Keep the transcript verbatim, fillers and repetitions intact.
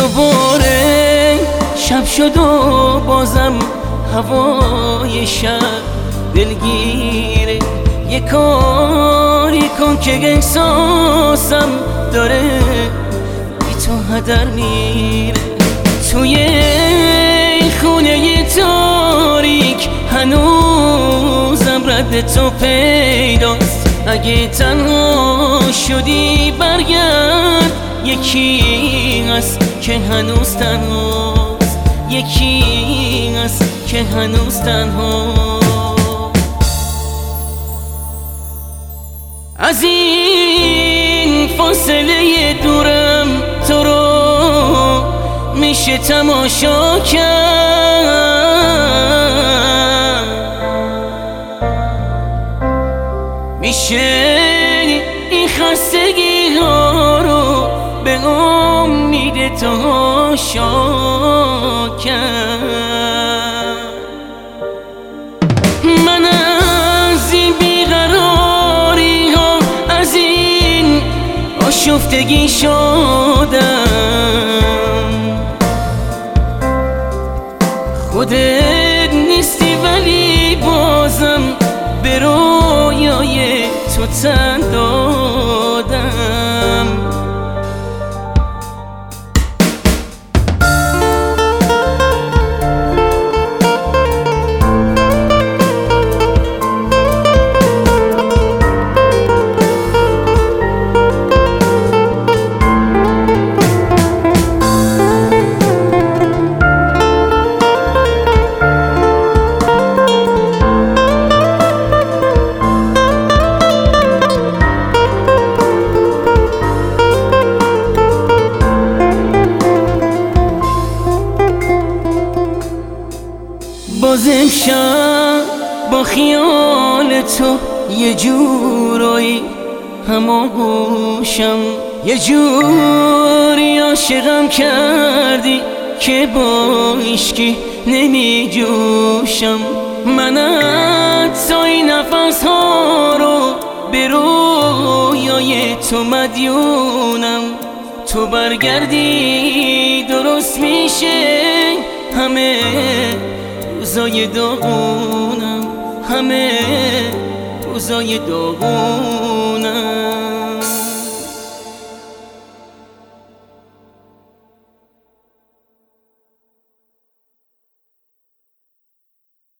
دوباره شب شد و بازم هوای شب دلگیره. یه کاری کن که احساسم داره بی تو هدر میره. توی این خونه تاریک هنوزم رد تو پیداست. اگه تنها شدی برگرد، یکی هست که هنوز تنهاست، یکی هست که هنوز تنهاست. از این فاصله دورم تو رو میشه تماشا کرد، میشه این خستگی ها رو به امید تو شا کرد. من از این بیقراری ها، از این آشفتگی شدم. خودت نیستی ولی بازم به رویای تو تن دادم. باز امشب با خیال تو یه جورایی هماغوشم، یه جوری عاشقم کردی که با هیچکی نمی جوشم. من حتی این نفس ها رو به رویای تو مدیونم. تو برگردی درست میشه همه روزای داغونم، همه روزای داغونم.